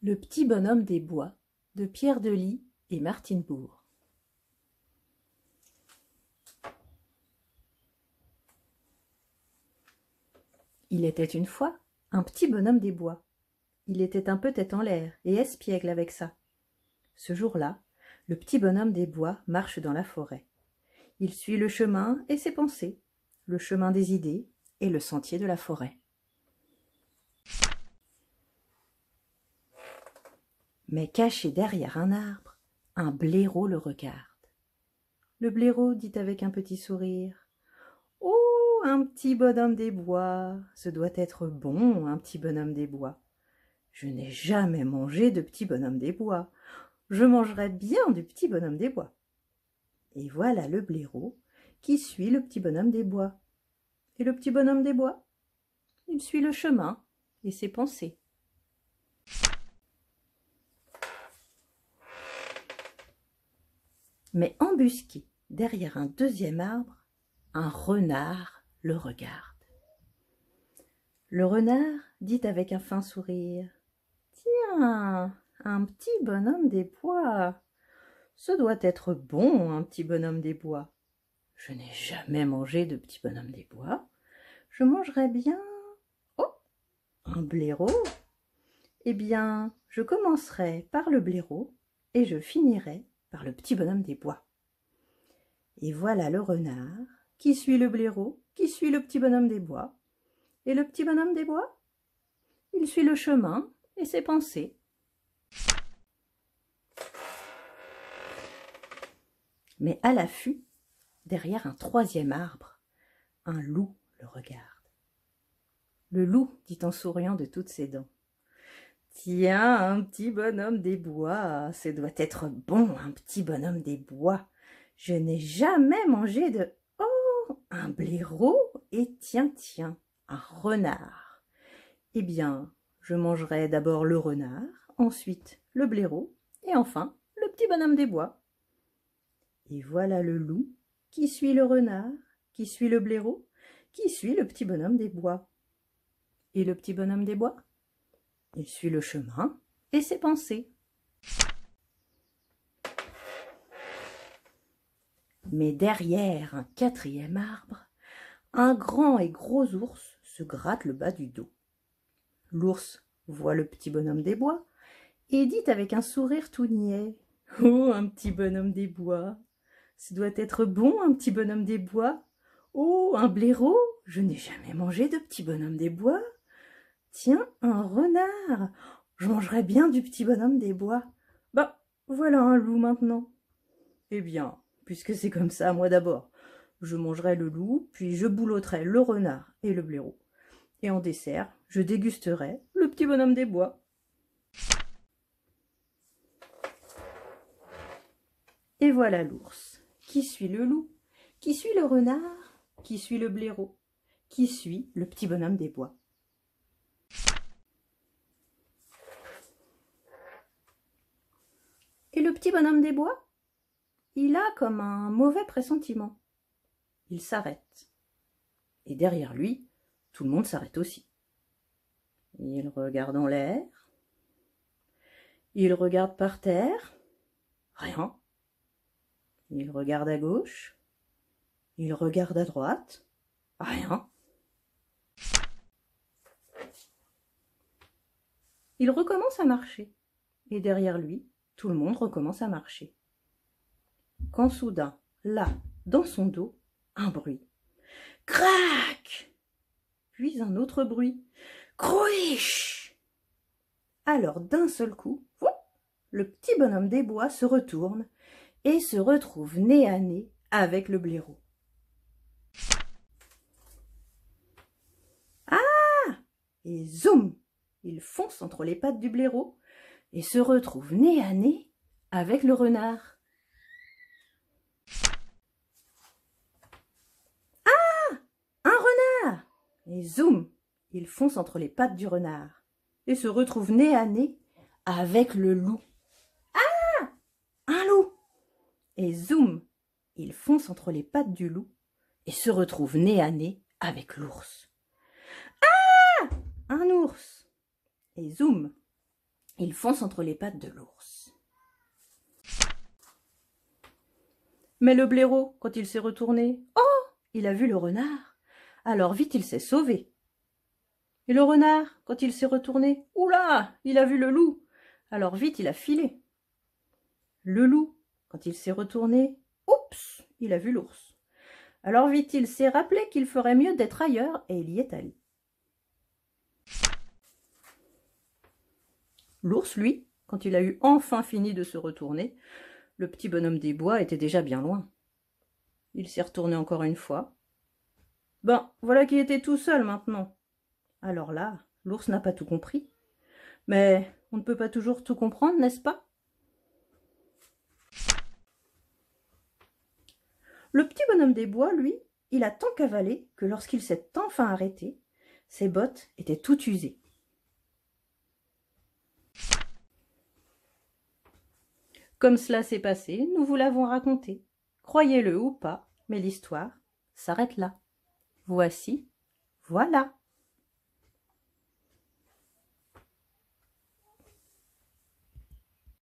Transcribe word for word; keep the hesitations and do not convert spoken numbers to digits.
Le petit bonhomme des bois de Pierre Delis et Martine Bourg. Il était une fois un petit bonhomme des bois. Il était un peu tête en l'air et espiègle avec ça. Ce jour-là, le petit bonhomme des bois marche dans la forêt. Il suit le chemin et ses pensées, le chemin des idées et le sentier de la forêt. Mais caché derrière un arbre, un blaireau le regarde. Le blaireau dit avec un petit sourire: « Oh, un petit bonhomme des bois, ce doit être bon, un petit bonhomme des bois. Je n'ai jamais mangé de petit bonhomme des bois. Je mangerai bien du petit bonhomme des bois. » Et voilà le blaireau qui suit le petit bonhomme des bois. Et le petit bonhomme des bois, il suit le chemin et ses pensées. Mais embusqué derrière un deuxième arbre, un renard le regarde. Le renard dit avec un fin sourire: « Tiens, un petit bonhomme des bois, ce doit être bon, un petit bonhomme des bois. Je n'ai jamais mangé de petit bonhomme des bois. Je mangerais bien... Oh, un blaireau. Eh bien, je commencerai par le blaireau et je finirai par le petit bonhomme des bois. » Et voilà le renard qui suit le blaireau, qui suit le petit bonhomme des bois. Et le petit bonhomme des bois, il suit le chemin et ses pensées. Mais à l'affût, derrière un troisième arbre, un loup le regarde. Le loup dit en souriant de toutes ses dents: « Tiens, un petit bonhomme des bois, ce doit être bon, un petit bonhomme des bois. Je n'ai jamais mangé de... Oh, un blaireau et tiens, tiens, un renard. Eh bien, je mangerai d'abord le renard, ensuite le blaireau et enfin le petit bonhomme des bois. » Et voilà le loup qui suit le renard, qui suit le blaireau, qui suit le petit bonhomme des bois. Et le petit bonhomme des bois, il suit le chemin et ses pensées. Mais derrière un quatrième arbre, un grand et gros ours se gratte le bas du dos. L'ours voit le petit bonhomme des bois et dit avec un sourire tout niais: « Oh, un petit bonhomme des bois, ce doit être bon, un petit bonhomme des bois. Oh, un blaireau, je n'ai jamais mangé de petit bonhomme des bois. Tiens, un renard, je mangerais bien du petit bonhomme des bois. Bah, voilà un loup maintenant. Eh bien, puisque c'est comme ça, moi d'abord, je mangerai le loup, puis je boulotterai le renard et le blaireau. Et en dessert, je dégusterai le petit bonhomme des bois. » Et voilà l'ours qui suit le loup, qui suit le renard, qui suit le blaireau, qui suit le petit bonhomme des bois. Et le petit bonhomme des bois, il a comme un mauvais pressentiment. Il s'arrête. Et derrière lui, tout le monde s'arrête aussi. Il regarde en l'air. Il regarde par terre. Rien. Il regarde à gauche. Il regarde à droite. Rien. Il recommence à marcher. Et derrière lui, tout le monde recommence à marcher. Quand soudain, là, dans son dos, un bruit. Crac! Puis un autre bruit. Crouiche! Alors d'un seul coup, le petit bonhomme des bois se retourne et se retrouve nez à nez avec le blaireau. Ah! Et zoom! Il fonce entre les pattes du blaireau et se retrouve nez à nez avec le renard. Ah! Un renard! Et zoom! Il fonce entre les pattes du renard et se retrouve nez à nez avec le loup. Ah! Un loup! Et zoom! Il fonce entre les pattes du loup et se retrouve nez à nez avec l'ours. Ah! Un ours! Et zoom! Il fonce entre les pattes de l'ours. Mais le blaireau, quand il s'est retourné, oh, il a vu le renard. Alors vite il s'est sauvé. Et le renard, quand il s'est retourné, oula, il a vu le loup. Alors vite il a filé. Le loup, quand il s'est retourné, oups, il a vu l'ours. Alors vite il s'est rappelé qu'il ferait mieux d'être ailleurs et il y est allé. L'ours, lui, quand il a eu enfin fini de se retourner, le petit bonhomme des bois était déjà bien loin. Il s'est retourné encore une fois. Ben, voilà qu'il était tout seul maintenant. Alors là, l'ours n'a pas tout compris. Mais on ne peut pas toujours tout comprendre, n'est-ce pas? Le petit bonhomme des bois, lui, il a tant cavalé que lorsqu'il s'est enfin arrêté, ses bottes étaient toutes usées. Comme cela s'est passé, nous vous l'avons raconté. Croyez-le ou pas, mais l'histoire s'arrête là. Voici, voilà.